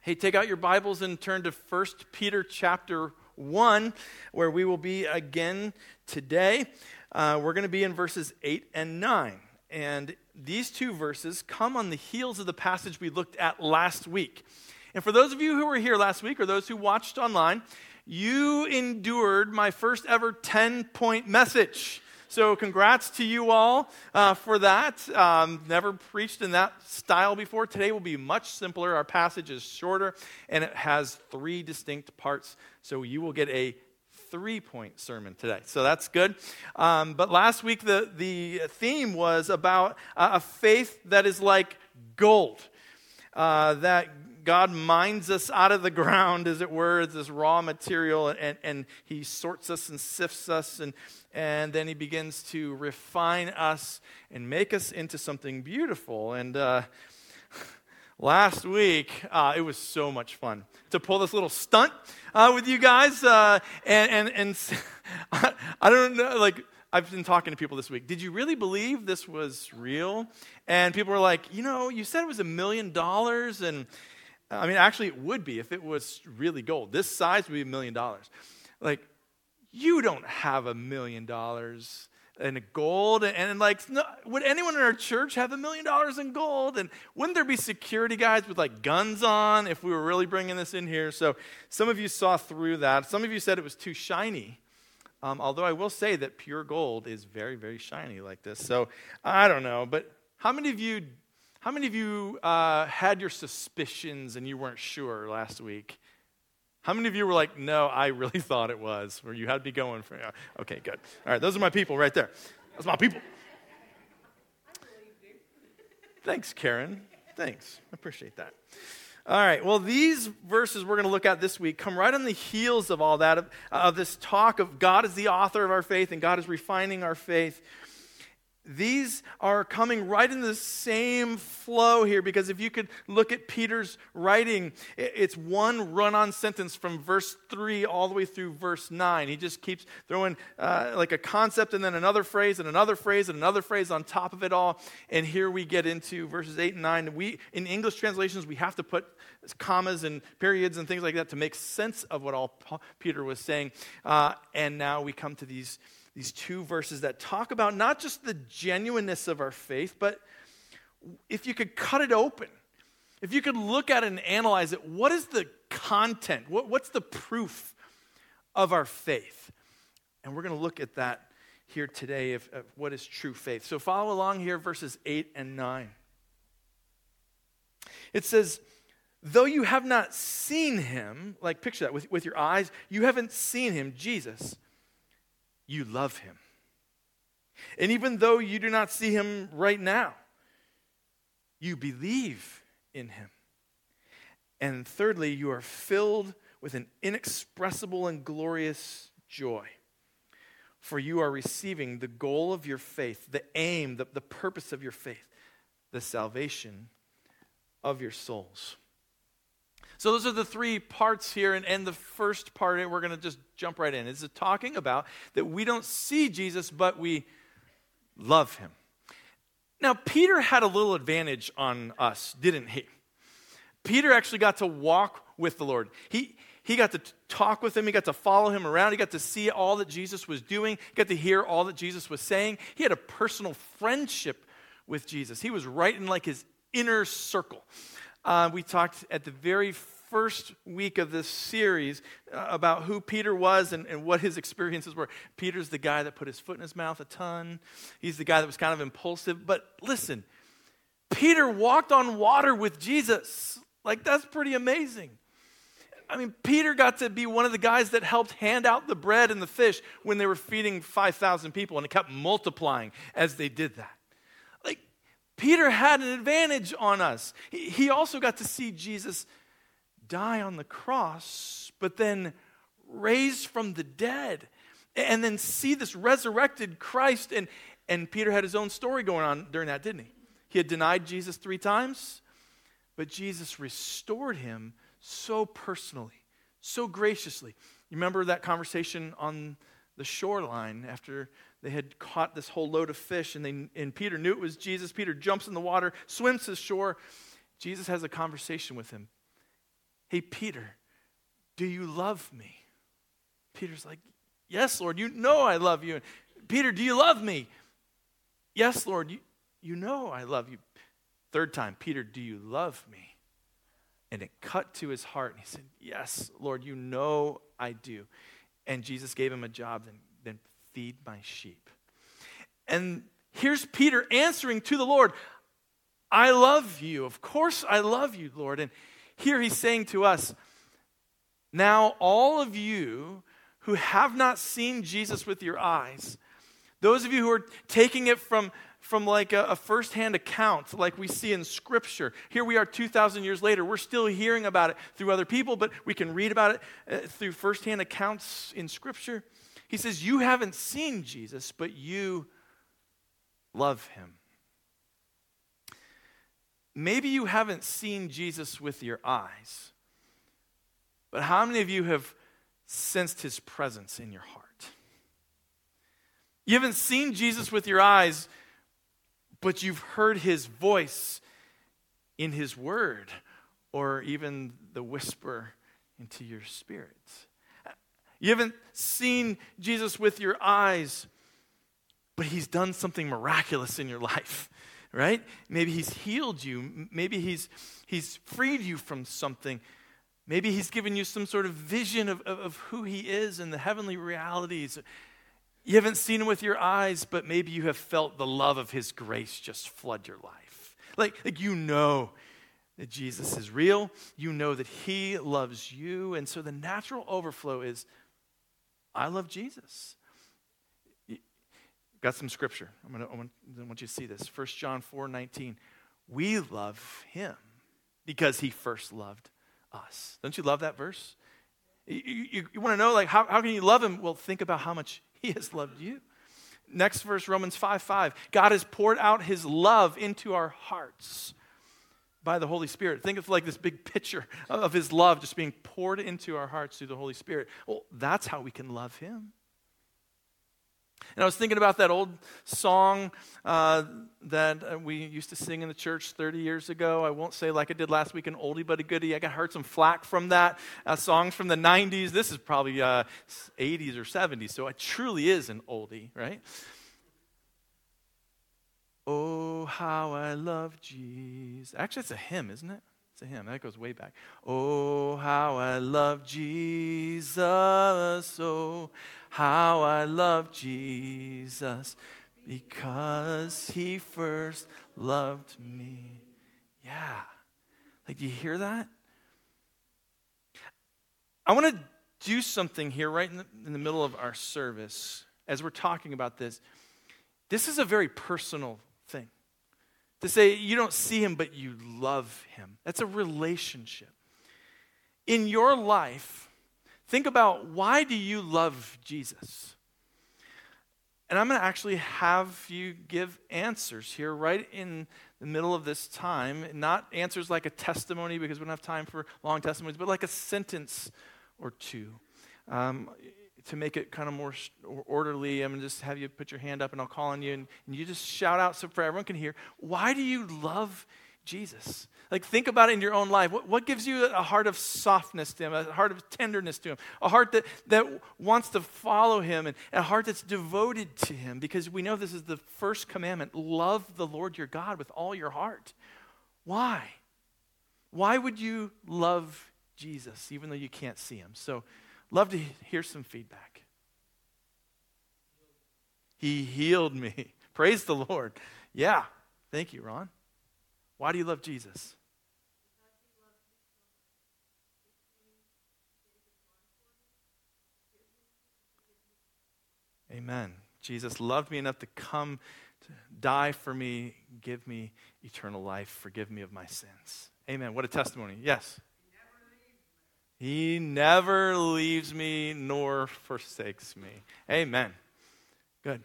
Hey, take out your Bibles and turn to 1 Peter chapter 1, where we will be again today. We're going to be in verses 8 and 9. And these two verses come on the heels of the passage we looked at last week. And for those of you who were here last week, or those who watched online, you endured my first ever 10-point message. So congrats to you all for that. Never preached in that style before. Today will be much simpler. Our passage is shorter, and it has 3 distinct parts. So you will get a 3-point sermon today. So that's good. But last week, the theme was about a faith that is like gold, that God mines us out of the ground, as it were, as this raw material, and He sorts us and sifts us, and then He begins to refine us and make us into something beautiful. And last week, it was so much fun to pull this little stunt with you guys. And I don't know, like, I've been talking to people this week. Did you really believe this was real? And people were like, you said it was $1 million, and I mean, actually, it would be if it was really gold. This size would be $1 million. Like, you don't have $1 million in gold, and like, no, would anyone in our church have $1 million in gold? And wouldn't there be security guys with like guns on if we were really bringing this in here? So some of you saw through that. Some of you said it was too shiny. Although I will say that pure gold is very, very shiny like this. So I don't know, but how many of you had your suspicions and you weren't sure last week? How many of you were like, no, I really thought it was, or you had to be going for it? Okay, good. All right, those are my people right there. That's my people. Thanks, Karen. Thanks. I appreciate that. All right, well, these verses we're going to look at this week come right on the heels of all that, of this talk of God is the author of our faith and God is refining our faith. These are coming right in the same flow here, because if you could look at Peter's writing, it's one run-on sentence from verse 3 all the way through verse 9. He just keeps throwing like a concept and then another phrase and another phrase and another phrase on top of it all. And here we get into verses 8 and 9. In English translations, we have to put commas and periods and things like that to make sense of what all Peter was saying. And now we come to these two verses that talk about not just the genuineness of our faith, but if you could cut it open, if you could look at it and analyze it, what is the content? What's the proof of our faith? And we're going to look at that here today of what is true faith. So follow along here, verses 8 and 9. It says, though you have not seen him, like picture that with your eyes, you haven't seen him, Jesus, you love him. And even though you do not see him right now, you believe in him. And thirdly, you are filled with an inexpressible and glorious joy. For you are receiving the goal of your faith, the aim, the purpose of your faith, the salvation of your souls. So those are the 3 parts here, and the first part, we're going to just jump right in. It's talking about that we don't see Jesus, but we love him. Now, Peter had a little advantage on us, didn't he? Peter actually got to walk with the Lord. He got to talk with him. He got to follow him around. He got to see all that Jesus was doing. He got to hear all that Jesus was saying. He had a personal friendship with Jesus. He was right in like his inner circle. We talked at the very first week of this series about who Peter was and what his experiences were. Peter's the guy that put his foot in his mouth a ton. He's the guy that was kind of impulsive. But listen, Peter walked on water with Jesus. Like, that's pretty amazing. I mean, Peter got to be one of the guys that helped hand out the bread and the fish when they were feeding 5,000 people, and it kept multiplying as they did that. Peter had an advantage on us. He also got to see Jesus die on the cross, but then raised from the dead, and then see this resurrected Christ. And Peter had his own story going on during that, didn't he? He had denied Jesus 3 times, but Jesus restored him so personally, so graciously. You remember that conversation on the shoreline after they had caught this whole load of fish, and Peter knew it was Jesus. Peter jumps in the water, swims to the shore. Jesus has a conversation with him. hey, Peter, do you love me? Peter's like, yes, Lord, you know I love you. And, Peter, do you love me? Yes, Lord, you know I love you. Third time, Peter, do you love me? And it cut to his heart. And he said, yes, Lord, you know I do. And Jesus gave him a job, then feed my sheep. And here's Peter answering to the Lord, I love you. Of course I love you, Lord. And here he's saying to us, now all of you who have not seen Jesus with your eyes, those of you who are taking it from like a firsthand account like we see in Scripture. Here we are 2,000 years later. We're still hearing about it through other people, but we can read about it through firsthand accounts in Scripture. He says, you haven't seen Jesus, but you love him. Maybe you haven't seen Jesus with your eyes, but how many of you have sensed his presence in your heart? You haven't seen Jesus with your eyes, but you've heard his voice in his word, or even the whisper into your spirit. You haven't seen Jesus with your eyes, but he's done something miraculous in your life, right? Maybe he's healed you. Maybe he's freed you from something. Maybe he's given you some sort of vision of who he is and the heavenly realities. You haven't seen him with your eyes, but maybe you have felt the love of his grace just flood your life. Like you know that Jesus is real. You know that he loves you. And so the natural overflow is, I love Jesus. Got some scripture. I want you to see this. 1 John 4:19. We love him because he first loved us. Don't you love that verse? You want to know, like, how can you love him? Well, think about how much he has loved you. Next verse, Romans 5:5. God has poured out his love into our hearts by the Holy Spirit. Think of like this big picture of his love just being poured into our hearts through the Holy Spirit. Well, that's how we can love him. And I was thinking about that old song that we used to sing in the church 30 years ago. I won't say like I did last week, an oldie but a goodie. I heard some flack from that. Songs from the 90s. This is probably 80s or 70s, so it truly is an oldie, right? Oh, how I love Jesus. Actually, it's a hymn, isn't it? It's a hymn. That goes way back. Oh, how I love Jesus. Oh, how I love Jesus because he first loved me. Yeah. Like, do you hear that? I want to do something here right in the middle of our service as we're talking about this. This is a very personal thing. To say you don't see him, but you love him. That's a relationship. In your life, think about, why do you love Jesus? And I'm going to actually have you give answers here right in the middle of this time. Not answers like a testimony, because we don't have time for long testimonies, but like a sentence or two. To make it kind of more orderly, I'm going to just have you put your hand up and I'll call on you and you just shout out so for everyone can hear. Why do you love Jesus? Like, think about it in your own life. What gives you a heart of softness to him, a heart of tenderness to him, a heart that wants to follow him, and a heart that's devoted to him? Because we know this is the first commandment. Love the Lord your God with all your heart. Why? Why would you love Jesus even though you can't see him? So, love to hear some feedback. He healed me. Praise the Lord. Yeah. Thank you, Ron. Why do you love Jesus? Amen. Jesus loved me enough to come to die for me, give me eternal life, forgive me of my sins. Amen. What a testimony. Yes. He never leaves me nor forsakes me. Amen. Good.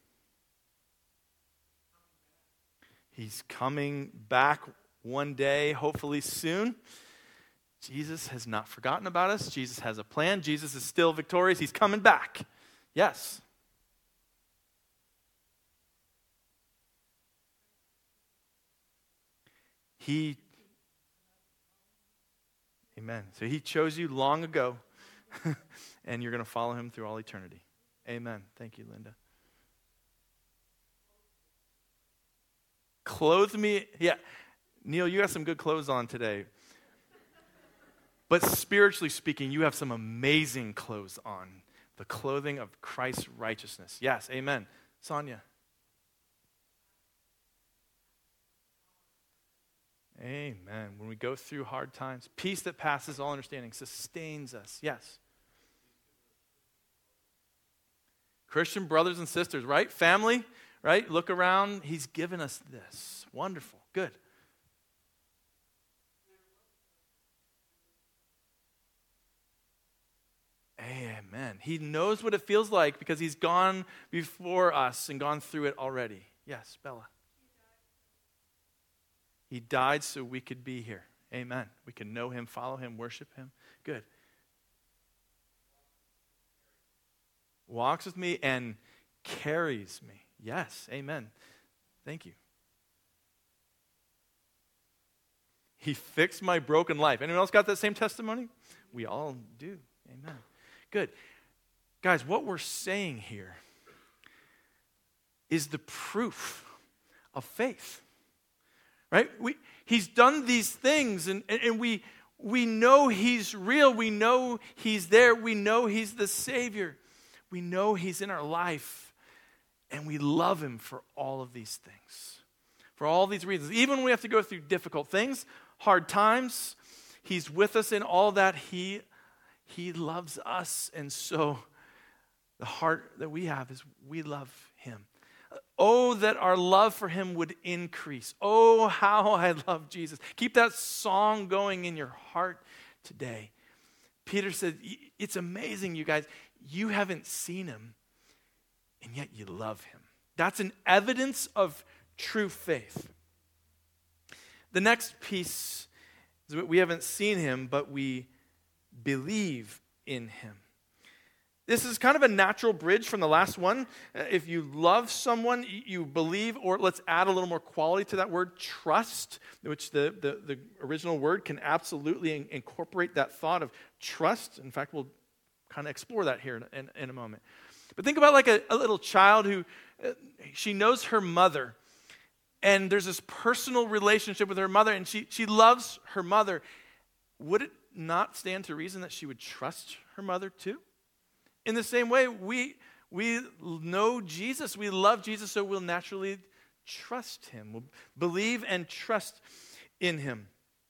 He's coming back one day, hopefully soon. Jesus has not forgotten about us. Jesus has a plan. Jesus is still victorious. He's coming back. Yes. Amen. So he chose you long ago, and you're going to follow him through all eternity. Amen. Thank you, Linda. Clothe me. Yeah. Neil, you got some good clothes on today. But spiritually speaking, you have some amazing clothes on. The clothing of Christ's righteousness. Yes, amen. Sonia. Amen. When we go through hard times, peace that passes all understanding sustains us. Yes. Christian brothers and sisters, right? Family, right? Look around. He's given us this. Wonderful. Good. Amen. He knows what it feels like because he's gone before us and gone through it already. Yes, Bella. He died so we could be here. Amen. We can know him, follow him, worship him. Good. Walks with me and carries me. Yes, amen. Thank you. He fixed my broken life. Anyone else got that same testimony? We all do. Amen. Good. Guys, what we're saying here is the proof of faith. Right? He's done these things, and we know he's real. We know he's there. We know he's the Savior. We know he's in our life, and we love him for all of these things, for all these reasons. Even when we have to go through difficult things, hard times, he's with us in all that. He loves us, and so the heart that we have is we love him. Oh, that our love for him would increase. Oh, how I love Jesus. Keep that song going in your heart today. Peter said, it's amazing, you guys. You haven't seen him, and yet you love him. That's an evidence of true faith. The next piece is that we haven't seen him, but we believe in him. This is kind of a natural bridge from the last one. If you love someone, you believe, or let's add a little more quality to that word, trust, which the original word can absolutely incorporate that thought of trust. In fact, we'll kind of explore that here in a moment. But think about like a little child who, she knows her mother, and there's this personal relationship with her mother, and she loves her mother. Would it not stand to reason that she would trust her mother too? In the same way, we know Jesus, we love Jesus, so we'll naturally trust him. We'll believe and trust in him.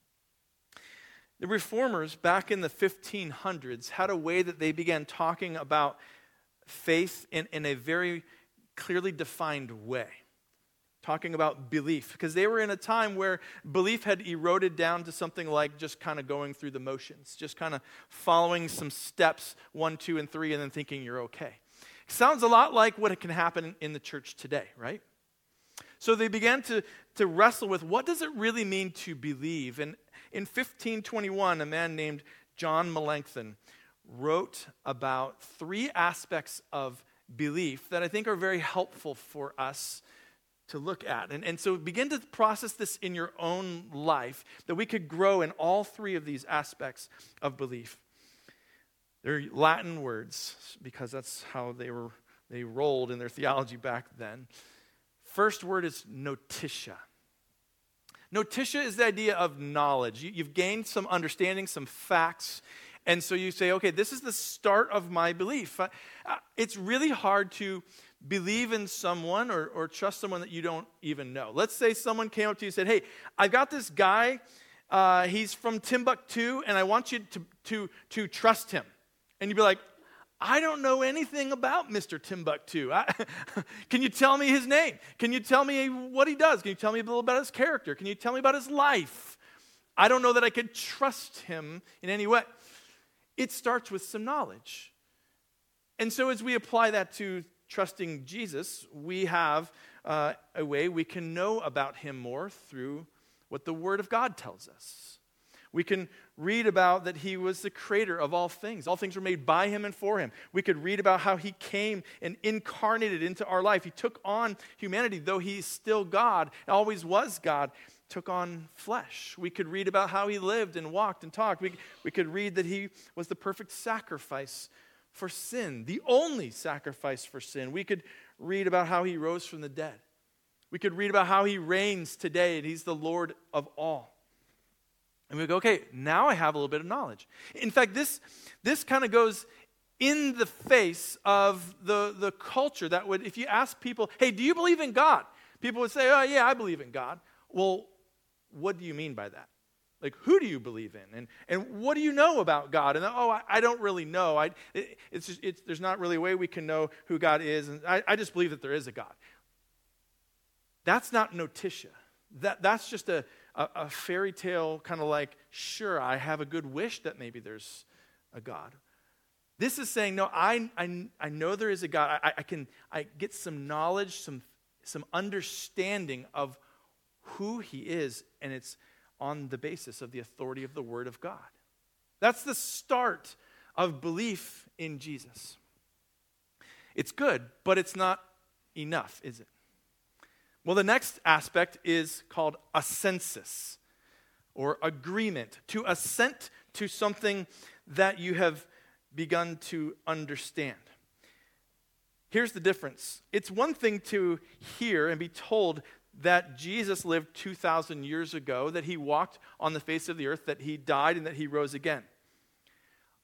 The reformers back in the 1500s had a way that they began talking about faith in a very clearly defined way. Talking about belief, because they were in a time where belief had eroded down to something like just kind of going through the motions, just kind of following some steps, 1, 2, and 3, and then thinking you're okay. Sounds a lot like what can happen in the church today, right? So they began to wrestle with what does it really mean to believe? And in 1521, a man named John Melanchthon wrote about 3 aspects of belief that I think are very helpful for us to look at. And so begin to process this in your own life, that we could grow in all 3 of these aspects of belief. They're Latin words, because that's how they rolled in their theology back then. First word is notitia. Notitia is the idea of knowledge. You've gained some understanding, some facts, and so you say, okay, this is the start of my belief. It's really hard to believe in someone or trust someone that you don't even know. Let's say someone came up to you and said, hey, I've got this guy, he's from Timbuktu, and I want you to trust him. And you'd be like, I don't know anything about Mr. Timbuktu. Can you tell me his name? Can you tell me what he does? Can you tell me a little about his character? Can you tell me about his life? I don't know that I could trust him in any way. It starts with some knowledge. And so as we apply that to trusting Jesus, we have a way we can know about him more through what the Word of God tells us. We can read about that he was the creator of all things. All things were made by him and for him. We could read about how he came and incarnated into our life. He took on humanity, though he's still God, always was God, took on flesh. We could read about how he lived and walked and talked. We could read that he was the perfect sacrifice for sin, the only sacrifice for sin. We could read about how he rose from the dead. We could read about how he reigns today and he's the Lord of all. And we go, okay, now I have a little bit of knowledge. In fact, this kind of goes in the face of the culture that would, if you ask people, hey, do you believe in God? People would say, oh, yeah, I believe in God. Well, what do you mean by that? Like, who do you believe in? And what do you know about God? And, I don't really know. There's not really a way we can know who God is. And I just believe that there is a God. That's not notitia. That's just a fairy tale kind of like, sure, I have a good wish that maybe there's a God. This is saying, no, I know there is a God. I get some knowledge, some understanding of who he is, and it's on the basis of the authority of the Word of God. That's the start of belief in Jesus. It's good, but it's not enough, is it? Well, the next aspect is called assensus, or agreement. To assent to something that you have begun to understand. Here's the difference. It's one thing to hear and be told that Jesus lived 2,000 years ago, that he walked on the face of the earth, that he died, and that he rose again.